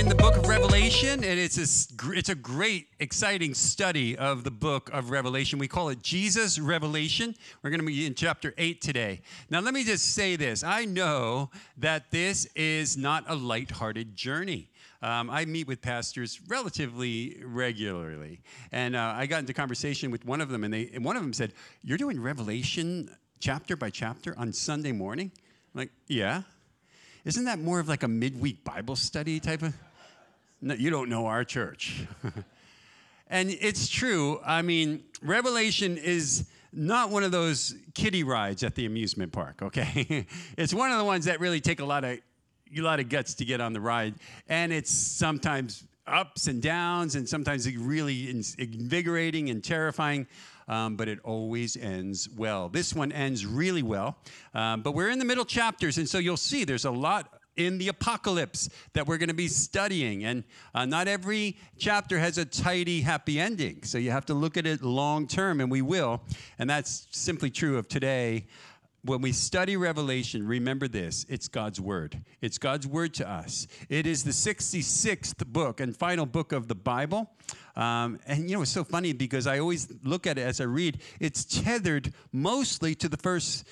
in the book of Revelation, and it's a great, exciting study of the book of Revelation. We call it Jesus Revelation. We're going to be in chapter 8 today. Now, let me just say this. I know that this is not a lighthearted journey. I meet with pastors relatively regularly, and I got into conversation with one of them, and one of them said, "You're doing Revelation chapter by chapter on Sunday morning?" I'm like, "Yeah." Isn't that more of like a midweek Bible study type of? No, you don't know our church. And it's true. I mean, Revelation is not one of those kiddie rides at the amusement park, okay? It's one of the ones that really take a lot of guts to get on the ride. And it's sometimes ups and downs, and sometimes really invigorating and terrifying. But it always ends well. This one ends really well. But we're in the middle chapters, and so you'll see there's a lot in the apocalypse that we're going to be studying. And not every chapter has a tidy, happy ending. So you have to look at it long term, and we will. And that's simply true of today. When we study Revelation, remember this, it's God's word. It's God's word to us. It is the 66th book and final book of the Bible. And, you know, it's so funny because I always look at it as I read. It's tethered mostly to the first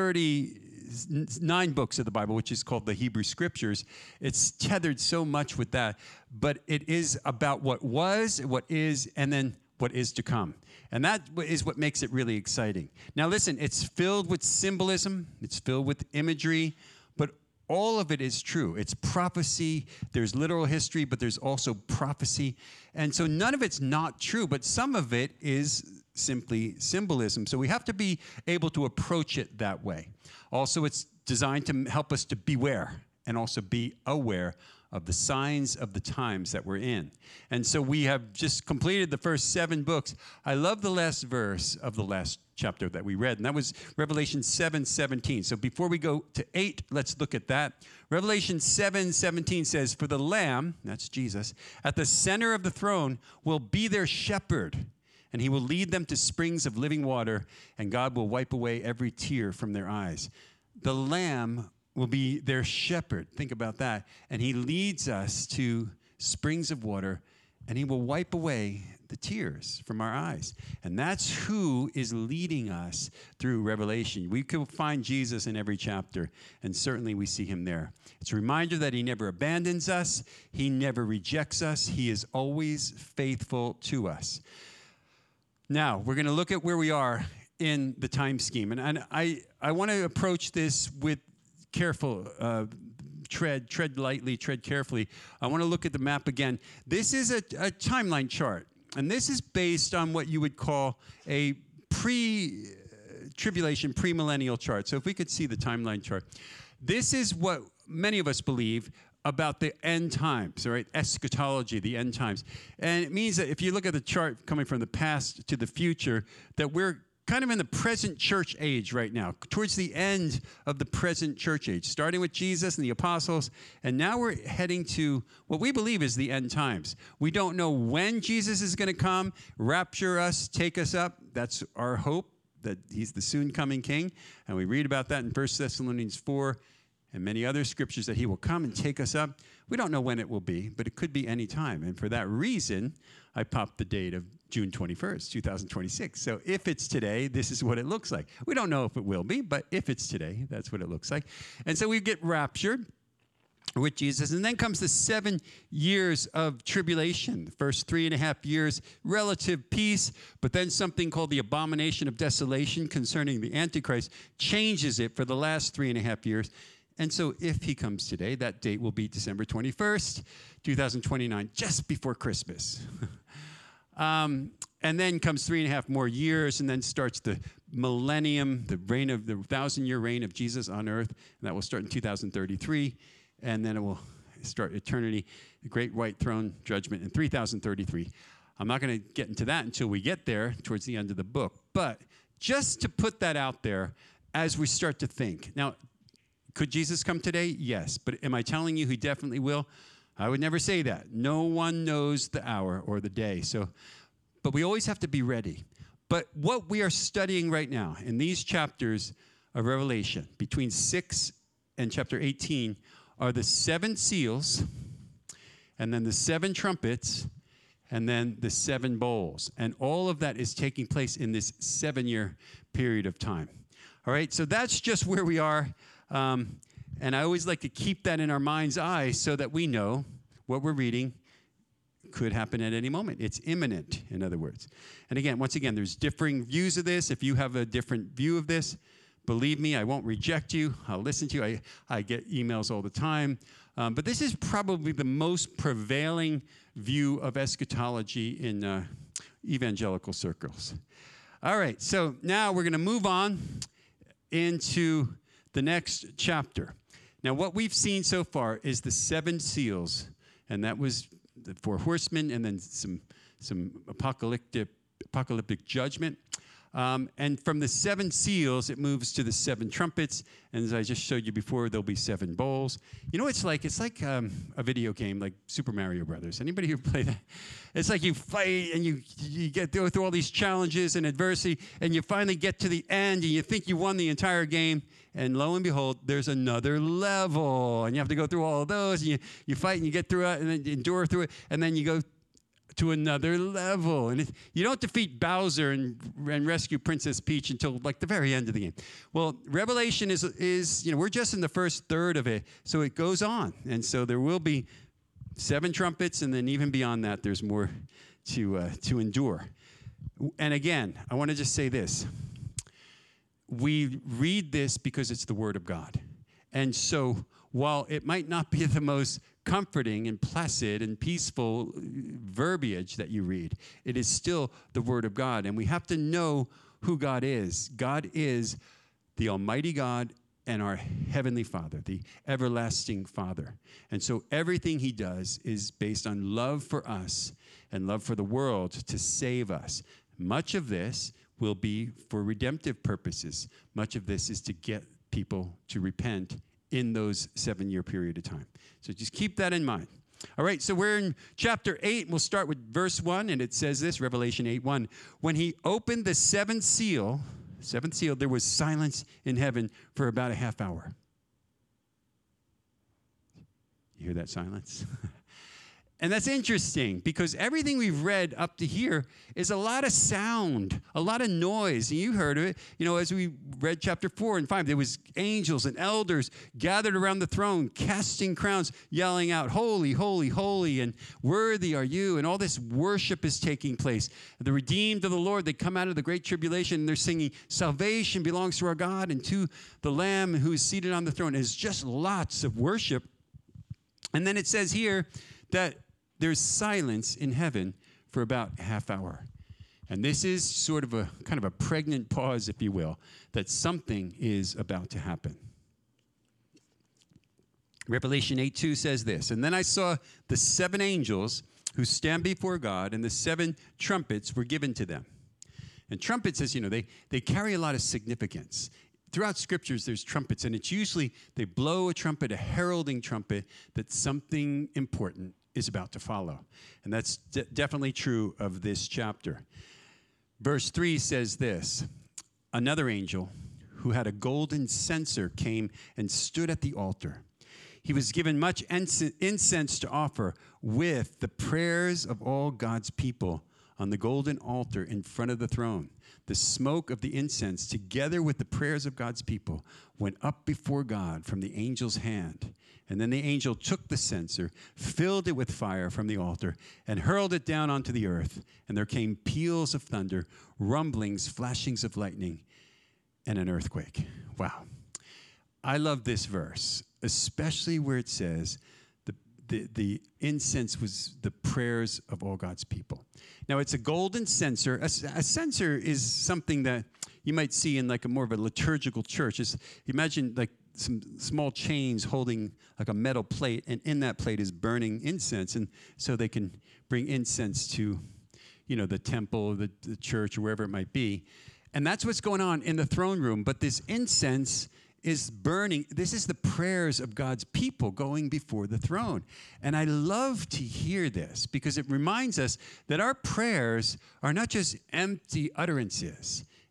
39 books of the Bible, which is called the Hebrew Scriptures. It's tethered so much with that. But it is about what was, what is, and then what is to come. And that is what makes it really exciting. Now listen, it's filled with symbolism, it's filled with imagery, but all of it is true. It's prophecy, there's literal history, but there's also prophecy. And so none of it's not true, but some of it is simply symbolism. So we have to be able to approach it that way. Also, it's designed to help us to beware and also be aware of the signs of the times that we're in. And so we have just completed the first 7 books. I love the last verse of the last chapter that we read, and that was Revelation 7:17. So before we go to 8, let's look at that. Revelation 7:17 says, "For the Lamb," that's Jesus, "at the center of the throne will be their shepherd, and he will lead them to springs of living water, and God will wipe away every tear from their eyes." The Lamb will be their shepherd. Think about that. And he leads us to springs of water, and he will wipe away the tears from our eyes. And that's who is leading us through Revelation. We could find Jesus in every chapter, and certainly we see him there. It's a reminder that he never abandons us. He never rejects us. He is always faithful to us. Now, we're going to look at where we are in the time scheme. And I want to approach this with careful, tread lightly, tread carefully. I want to look at the map again. This is a timeline chart, and this is based on what you would call a pre-tribulation, premillennial chart. So if we could see the timeline chart. This is what many of us believe about the end times, all right? Eschatology, the end times. And it means that if you look at the chart coming from the past to the future, that we're kind of in the present church age right now, towards the end of the present church age, starting with Jesus and the apostles, and now we're heading to what we believe is the end times. We don't know when Jesus is going to come, rapture us, take us up. That's our hope, that he's the soon-coming king, and we read about that in 1 Thessalonians 4 and many other scriptures, that he will come and take us up. We don't know when it will be, but it could be any time, and for that reason, I popped the date of June 21st, 2026. So if it's today, this is what it looks like. We don't know if it will be, but if it's today, that's what it looks like. And so we get raptured with Jesus. And then comes the 7 years of tribulation. The first 3.5 years, relative peace. But then something called the abomination of desolation concerning the Antichrist changes it for the last 3.5 years. And so if he comes today, that date will be December 21st, 2029, just before Christmas. And then comes 3.5 more years, and then starts the millennium, the 1,000-year reign of Jesus on earth. And that will start in 2033, and then it will start eternity, the great white throne judgment in 3033. I'm not going to get into that until we get there towards the end of the book. But just to put that out there as we start to think. Now, could Jesus come today? Yes. But am I telling you he definitely will? I would never say that. No one knows the hour or the day. But we always have to be ready. But what we are studying right now in these chapters of Revelation, between 6 and chapter 18, are the 7 seals and then the 7 trumpets, and then the 7 bowls. And all of that is taking place in this 7-year period of time. All right, so that's just where we are. And I always like to keep that in our mind's eye so that we know what we're reading could happen at any moment. It's imminent, in other words. And again, once again, there's differing views of this. If you have a different view of this, believe me, I won't reject you. I'll listen to you. I get emails all the time. But this is probably the most prevailing view of eschatology in evangelical circles. All right, so now we're going to move on into the next chapter. Now, what we've seen so far is the 7 seals, and that was the 4 horsemen, and then some apocalyptic judgment. And from the 7 seals, it moves to the 7 trumpets. And as I just showed you before, there'll be 7 bowls. You know what it's like? It's like a video game like Super Mario Brothers. Anybody who play that? It's like you fight and you go through all these challenges and adversity, and you finally get to the end, and you think you won the entire game. And lo and behold, there's another level. And you have to go through all of those. And you fight and you get through it and then endure through it. And then you go to another level. And you don't defeat Bowser and rescue Princess Peach until like the very end of the game. Well, Revelation is we're just in the first third of it. So it goes on. And so there will be 7 trumpets. And then even beyond that, there's more to endure. And again, I want to just say this. We read this because it's the Word of God. And so while it might not be the most comforting and placid and peaceful verbiage that you read, it is still the Word of God. And we have to know who God is. God is the Almighty God and our Heavenly Father, the everlasting Father. And so everything He does is based on love for us and love for the world to save us. Much of this will be for redemptive purposes. Much of this is to get people to repent in those 7-year period of time. So just keep that in mind. All right, so we're in chapter 8. We'll start with verse 1, and it says this, Revelation 8:1. When he opened the seventh seal, there was silence in heaven for about a half hour. You hear that silence? And that's interesting because everything we've read up to here is a lot of sound, a lot of noise. And you heard of it, as we read chapter 4 and 5, there was angels and elders gathered around the throne, casting crowns, yelling out, "Holy, holy, holy, and worthy are you." And all this worship is taking place. The redeemed of the Lord, they come out of the great tribulation, and they're singing, "Salvation belongs to our God and to the Lamb who is seated on the throne." It's just lots of worship. And then it says here that there's silence in heaven for about a half hour. And this is sort of a kind of a pregnant pause, if you will, that something is about to happen. Revelation 8:2 says this, "And then I saw the 7 angels who stand before God, and the 7 trumpets were given to them." And trumpets, as you know, they carry a lot of significance. Throughout scriptures, there's trumpets, and it's usually they blow a trumpet, a heralding trumpet, that something important is about to follow. And that's definitely true of this chapter. Verse 3 says this, "Another angel who had a golden censer came and stood at the altar. He was given much incense to offer with the prayers of all God's people on the golden altar in front of the throne. The smoke of the incense, together with the prayers of God's people, went up before God from the angel's hand. And then the angel took the censer, filled it with fire from the altar, and hurled it down onto the earth. And there came peals of thunder, rumblings, flashings of lightning, and an earthquake." Wow. I love this verse, especially where it says the incense was the prayers of all God's people. Now, it's a golden censer. A censer is something that you might see in like a more of a liturgical church. Imagine like some small chains holding like a metal plate, and in that plate is burning incense. And so they can bring incense to, the temple, the church, or wherever it might be. And that's what's going on in the throne room. But this incense is burning. This is the prayers of God's people going before the throne. And I love to hear this because it reminds us that our prayers are not just empty utterances.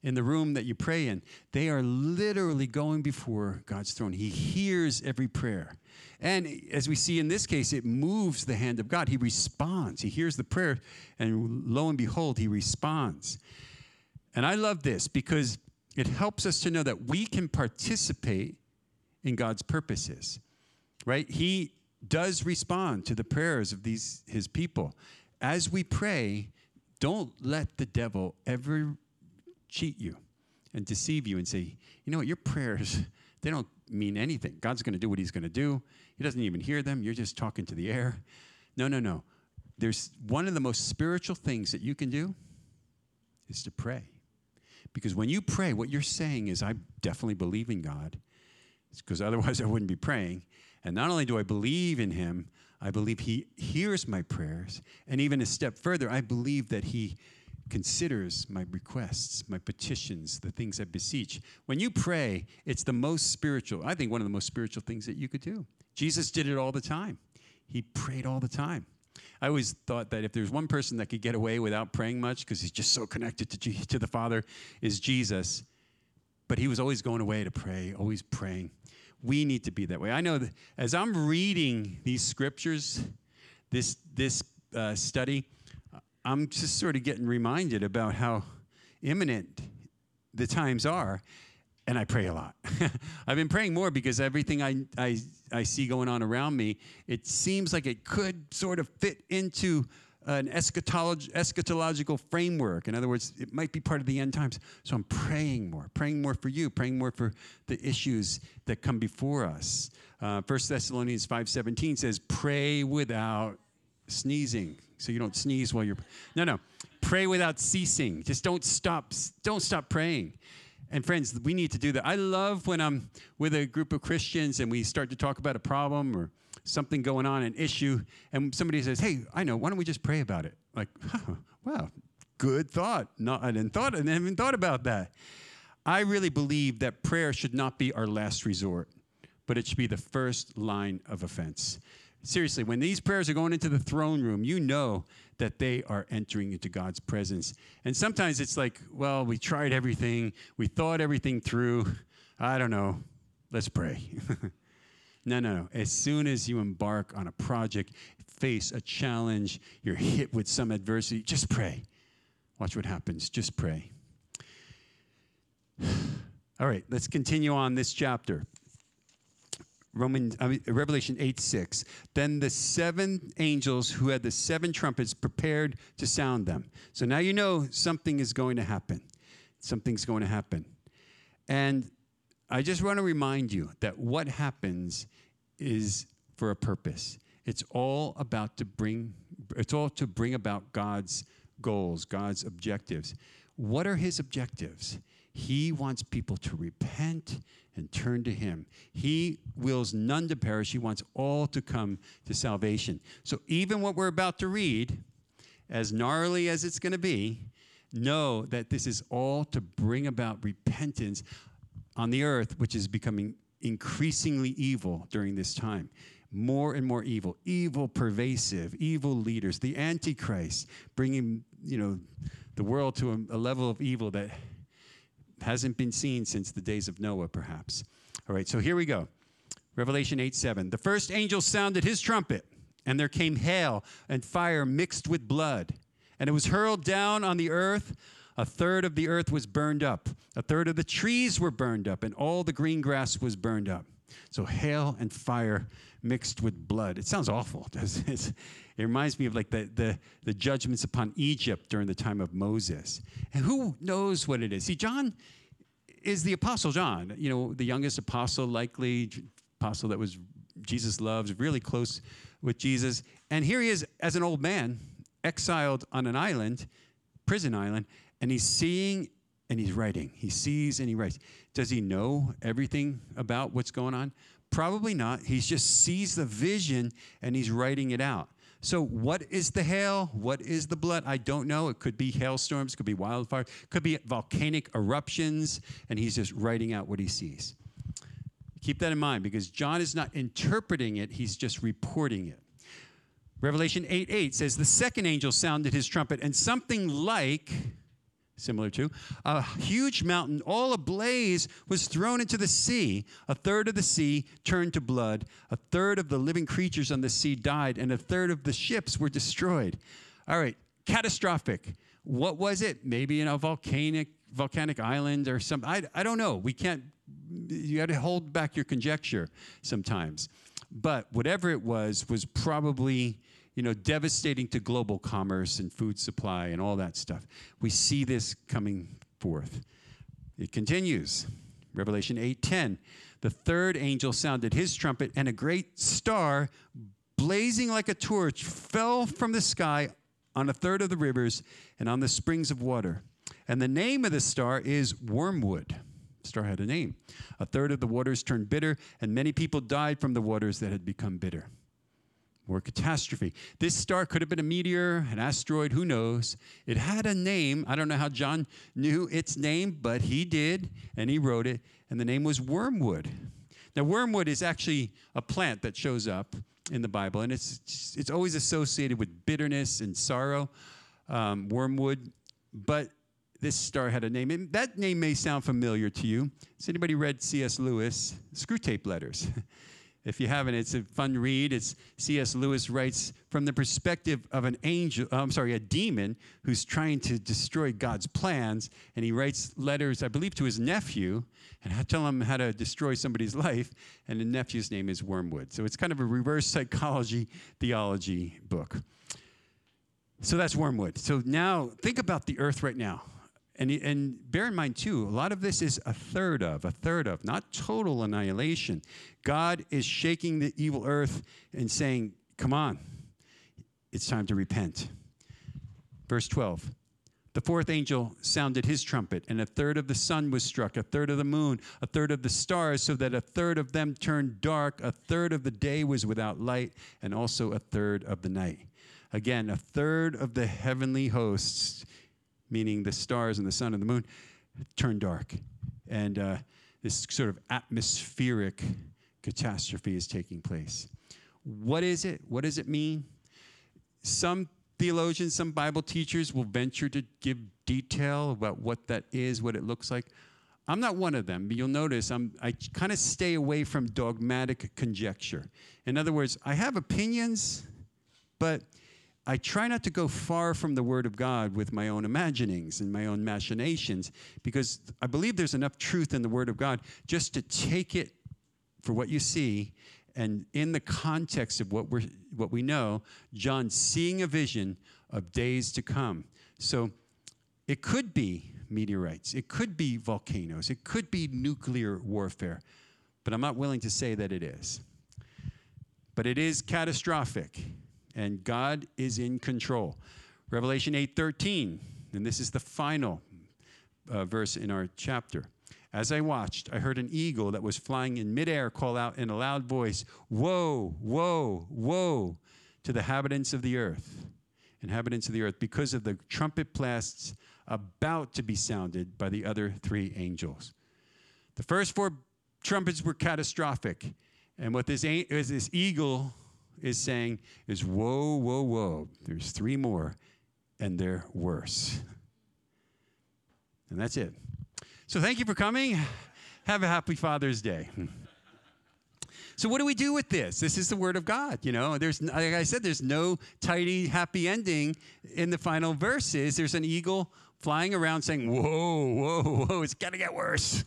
in the room that you pray in, they are literally going before God's throne. He hears every prayer. And as we see in this case, it moves the hand of God. He responds. He hears the prayer, and lo and behold, he responds. And I love this because it helps us to know that we can participate in God's purposes, right? He does respond to the prayers of his people. As we pray, don't let the devil ever cheat you and deceive you and say, you know what, your prayers, they don't mean anything. God's going to do what he's going to do. He doesn't even hear them. You're just talking to the air. No. There's one of the most spiritual things that you can do is to pray. Because when you pray, what you're saying is, I definitely believe in God, because otherwise I wouldn't be praying. And not only do I believe in him, I believe he hears my prayers. And even a step further, I believe that he considers my requests, my petitions, the things I beseech. When you pray, it's the most spiritual, I think one of the most spiritual things that you could do. Jesus did it all the time. He prayed all the time. I always thought that if there's one person that could get away without praying much because he's just so connected to the Father, is Jesus. But he was always going away to pray, always praying. We need to be that way. I know that as I'm reading these scriptures, this study, I'm just sort of getting reminded about how imminent the times are, and I pray a lot. I've been praying more because everything I see going on around me, it seems like it could sort of fit into an eschatological framework. In other words, it might be part of the end times. So I'm praying more for you, praying more for the issues that come before us. 1 Thessalonians 5:17 says, pray without sneezing. So you don't sneeze while you're, no. Pray without ceasing. Just don't stop praying. And friends, we need to do that. I love when I'm with a group of Christians and we start to talk about a problem or something going on, an issue, and somebody says, hey, I know, why don't we just pray about it? Like, wow, good thought. No, I didn't even thought about that. I really believe that prayer should not be our last resort, but it should be the first line of offense. Seriously, when these prayers are going into the throne room, you know that they are entering into God's presence. And sometimes it's like, well, we tried everything. We thought everything through. I don't know. Let's pray. No. As soon as you embark on a project, face a challenge, you're hit with some adversity, just pray. Watch what happens. Just pray. All right, let's continue on this chapter. Revelation 8:6. Then the 7 angels who had the 7 trumpets prepared to sound them. So now you know something is going to happen. Something's going to happen. And I just want to remind you that what happens is for a purpose. It's all to bring about God's goals, God's objectives. What are his objectives? He wants people to repent and turn to him. He wills none to perish. He wants all to come to salvation. So even what we're about to read, as gnarly as it's going to be, know that this is all to bring about repentance on the earth, which is becoming increasingly evil during this time. More and more evil, pervasive, evil leaders, the Antichrist, bringing the world to a level of evil that hasn't been seen since the days of Noah, perhaps. All right, so here we go. Revelation 8:7. The first angel sounded his trumpet, and there came hail and fire mixed with blood. And it was hurled down on the earth. 1/3 of the earth was burned up. 1/3 of the trees were burned up, and all the green grass was burned up. So hail and fire mixed with blood. It sounds awful, doesn't it? It reminds me of like the judgments upon Egypt during the time of Moses. And who knows what it is? See, John is the Apostle John, the youngest apostle, likely apostle that was Jesus loves, really close with Jesus. And here he is as an old man, exiled on an island, prison island, and he's seeing and he's writing. He sees and he writes. Does he know everything about what's going on? Probably not. He just sees the vision and he's writing it out. So what is the hail? What is the blood? I don't know. It could be hailstorms, could be wildfire, could be volcanic eruptions, and he's just writing out what he sees. Keep that in mind because John is not interpreting it, he's just reporting it. Revelation 8:8 says, the second angel sounded his trumpet, and something like similar to, a huge mountain, all ablaze, was thrown into the sea. A third of the sea turned to blood. A third of the living creatures on the sea died, and a third of the ships were destroyed. All right, catastrophic. What was it? Maybe in a volcanic island or something. I don't know. We can't, you got to hold back your conjecture sometimes. But whatever it was probably, devastating to global commerce and food supply and all that stuff. We see this coming forth. It continues. Revelation 8:10. The third angel sounded his trumpet, and a great star, blazing like a torch, fell from the sky on a third of the rivers and on the springs of water. And the name of the star is Wormwood. The star had a name. A third of the waters turned bitter, and many people died from the waters that had become bitter. More catastrophe. This star could have been a meteor, an asteroid, who knows? It had a name. I don't know how John knew its name, but he did, and he wrote it, and the name was Wormwood. Now, wormwood is actually a plant that shows up in the Bible, and it's always associated with bitterness and sorrow, wormwood, but this star had a name. And that name may sound familiar to you. Has anybody read C.S. Lewis? Screwtape Letters. If you haven't, it's a fun read. It's C.S. Lewis writes from the perspective of a demon who's trying to destroy God's plans, and he writes letters, I believe, to his nephew, and tell him how to destroy somebody's life, and the nephew's name is Wormwood. So it's kind of a reverse psychology theology book. So that's Wormwood. So now think about the earth right now. And bear in mind, too, a lot of this is a third of, not total annihilation. God is shaking the evil earth and saying, come on, it's time to repent. Verse 12, the fourth angel sounded his trumpet, and a third of the sun was struck, a third of the moon, a third of the stars, so that a third of them turned dark, a third of the day was without light, and also a third of the night. Again, a third of the heavenly hosts, meaning the stars and the sun and the moon, turn dark. And this sort of atmospheric catastrophe is taking place. What is it? What does it mean? Some theologians, some Bible teachers will venture to give detail about what that is, what it looks like. I'm not one of them, but you'll notice I kind of stay away from dogmatic conjecture. In other words, I have opinions, but I try not to go far from the Word of God with my own imaginings and my own machinations, because I believe there's enough truth in the Word of God just to take it for what you see, and in the context of what we know, John seeing a vision of days to come. So it could be meteorites, it could be volcanoes, it could be nuclear warfare, but I'm not willing to say that it is. But it is catastrophic. And God is in control. Revelation 8:13, and this is the final verse in our chapter. As I watched, I heard an eagle that was flying in midair call out in a loud voice, "Woe, woe, woe to the inhabitants of the earth, because of the trumpet blasts about to be sounded by the other three angels." The first four trumpets were catastrophic, and what this eagle is saying is, whoa, whoa, whoa. There's three more, and they're worse. And that's it. So thank you for coming. Have a happy Father's Day. So what do we do with this? This is the Word of God, There's, like I said, there's no tidy, happy ending in the final verses. There's an eagle flying around saying, whoa, whoa, whoa, it's got to get worse.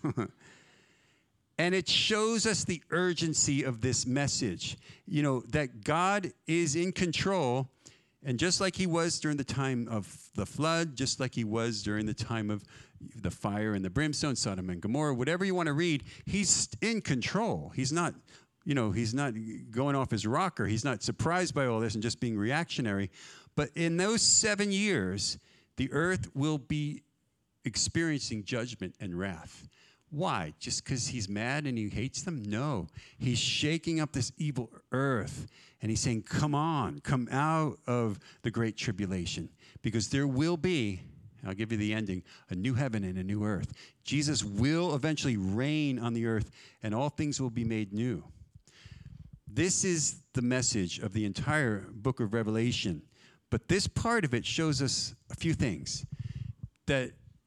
And it shows us the urgency of this message, that God is in control. And just like he was during the time of the flood, just like he was during the time of the fire and the brimstone, Sodom and Gomorrah, whatever you want to read, he's in control. He's not, he's not going off his rocker. He's not surprised by all this and just being reactionary. But in those 7 years, the earth will be experiencing judgment and wrath. Why? Just because he's mad and he hates them? No. He's shaking up this evil earth, and he's saying, come on, come out of the great tribulation, because there will be, I'll give you the ending, a new heaven and a new earth. Jesus will eventually reign on the earth, and all things will be made new. This is the message of the entire book of Revelation, but this part of it shows us a few things, that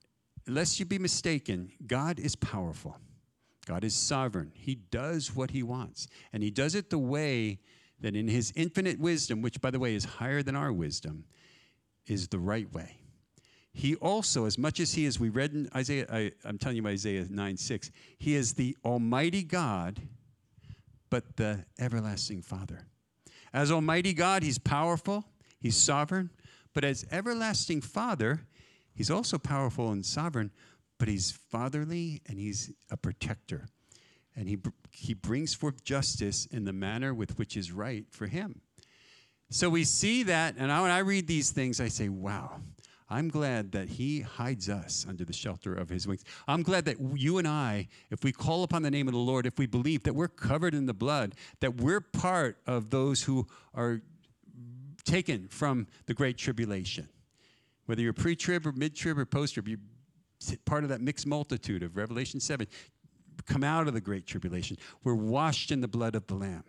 lest you be mistaken, God is powerful. God is sovereign. He does what he wants. And he does it the way that in his infinite wisdom, which, by the way, is higher than our wisdom, is the right way. He also, as much as he is, we read in Isaiah, I'm telling you Isaiah 9:6, he is the Almighty God, but the everlasting Father. As Almighty God, he's powerful, he's sovereign, but as everlasting Father, he's also powerful and sovereign, but he's fatherly and he's a protector. And he brings forth justice in the manner with which is right for him. So we see that, and when I read these things, I say, wow, I'm glad that he hides us under the shelter of his wings. I'm glad that you and I, if we call upon the name of the Lord, if we believe that we're covered in the blood, that we're part of those who are taken from the great tribulation. Whether you're pre-trib or mid-trib or post-trib, you're part of that mixed multitude of Revelation 7. Come out of the great tribulation. We're washed in the blood of the Lamb.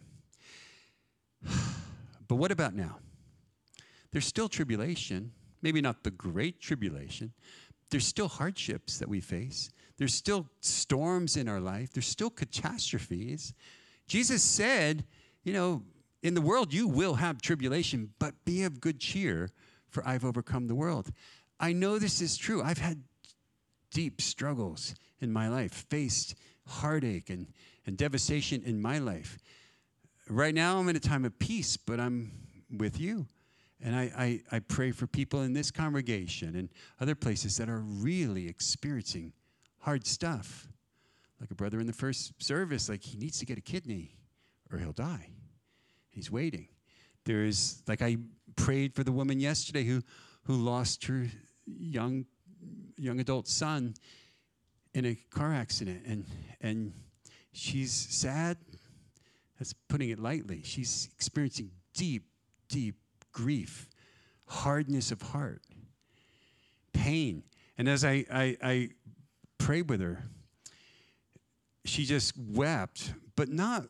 But what about now? There's still tribulation. Maybe not the great tribulation. There's still hardships that we face. There's still storms in our life. There's still catastrophes. Jesus said, you know, in the world you will have tribulation, but be of good cheer, for I've overcome the world. I know this is true. I've had deep struggles in my life, faced heartache and devastation in my life. Right now I'm in a time of peace, but I'm with you. And I pray for people in this congregation and other places that are really experiencing hard stuff. Like a brother in the first service, like he needs to get a kidney or he'll die. He's waiting. There's, like I prayed for the woman yesterday who lost her young adult son in a car accident. And she's sad. That's putting it lightly. She's experiencing deep, deep grief, hardness of heart, pain. And as I prayed with her, she just wept, but not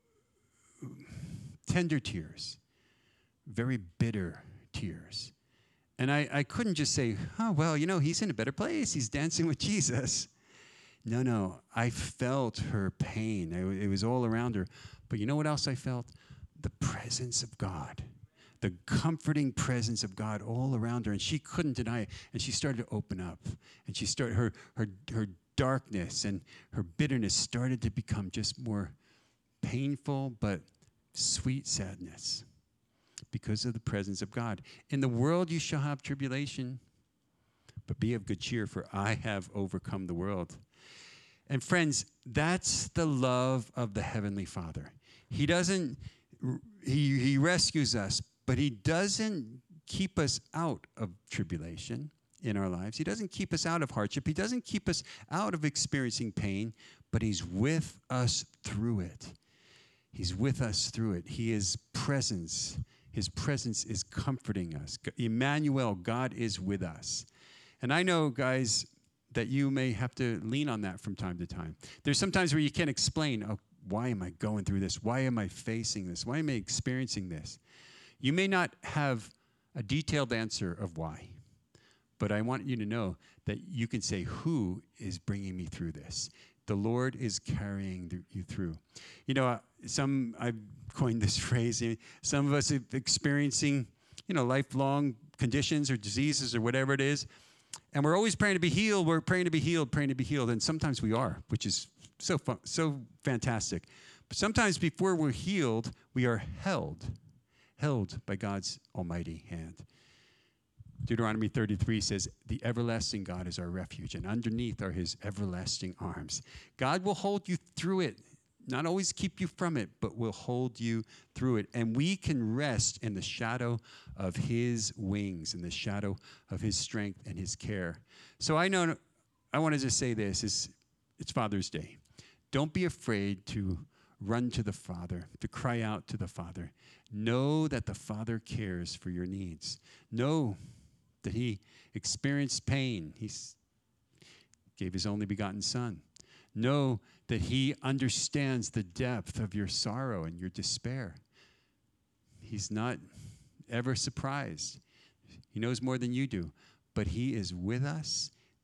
tender tears, very bitter tears. And I couldn't just say, oh, well, you know, he's in a better place. He's dancing with Jesus. No, I felt her pain. It was all around her. But you know what else I felt? The presence of God. The comforting presence of God all around her. And she couldn't deny it. And she started to open up. And she started, her darkness and her bitterness started to become just more painful, but sweet sadness because of the presence of God. In the world you shall have tribulation, but be of good cheer, for I have overcome the world. And friends, that's the love of the Heavenly Father. He rescues us, but he doesn't keep us out of tribulation in our lives. He doesn't keep us out of hardship. He doesn't keep us out of experiencing pain, but he's with us through it. He's with us through it. His presence is comforting us. Emmanuel, God is with us. And I know, guys, that you may have to lean on that from time to time. There's some times where you can't explain, oh, why am I going through this? Why am I facing this? Why am I experiencing this? You may not have a detailed answer of why, but I want you to know that you can say, who is bringing me through this? The Lord is carrying you through. You know, I've coined this phrase, some of us are experiencing, lifelong conditions or diseases or whatever it is, and we're always praying to be healed. We're praying to be healed, and sometimes we are, which is so fun, so fantastic. But sometimes before we're healed, we are held by God's almighty hand. Deuteronomy 33 says, the everlasting God is our refuge, and underneath are his everlasting arms. God will hold you through it, not always keep you from it, but will hold you through it. And we can rest in the shadow of his wings, in the shadow of his strength and his care. So I want to just say this, it's Father's Day. Don't be afraid to run to the Father, to cry out to the Father. Know that the Father cares for your needs. Know that he experienced pain. He gave his only begotten Son. Know that he understands the depth of your sorrow and your despair. He's not ever surprised. He knows more than you do, but he is with us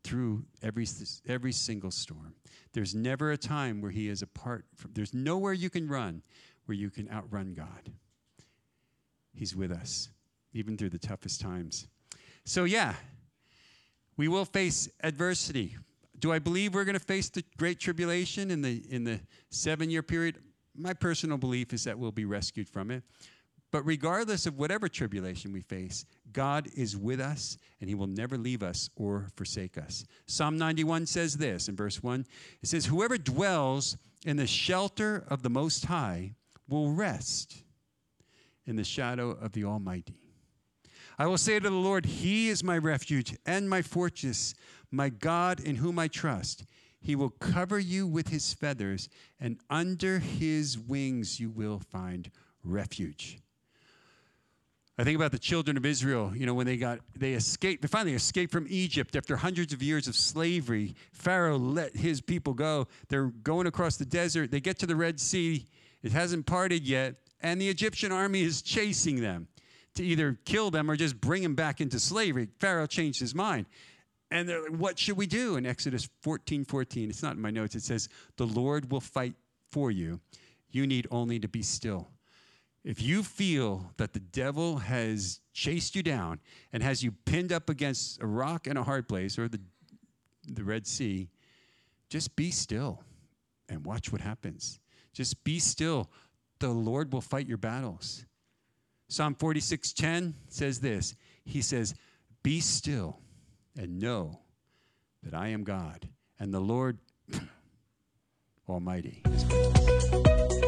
through every single storm. There's never a time where he is apart from, there's nowhere you can run where you can outrun God. He's with us, even through the toughest times. So yeah, we will face adversity. Do I believe we're going to face the Great Tribulation in the 7-year period? My personal belief is that we'll be rescued from it. But regardless of whatever tribulation we face, God is with us, and he will never leave us or forsake us. Psalm 91 says this in verse 1. It says, whoever dwells in the shelter of the Most High will rest in the shadow of the Almighty. I will say to the Lord, he is my refuge and my fortress, my God in whom I trust. He will cover you with his feathers, and under his wings you will find refuge. I think about the children of Israel, when they finally escaped from Egypt after hundreds of years of slavery. Pharaoh let his people go. They're going across the desert. They get to the Red Sea. It hasn't parted yet, and the Egyptian army is chasing them to either kill them or just bring them back into slavery. Pharaoh changed his mind. And they're like, what should we do? In Exodus 14:14, it's not in my notes, it says, the Lord will fight for you. You need only to be still. If you feel that the devil has chased you down and has you pinned up against a rock and a hard place or the Red Sea, just be still and watch what happens. Just be still. The Lord will fight your battles. Psalm 46:10 says this. He says, be still and know that I am God, and the Lord Almighty is with us.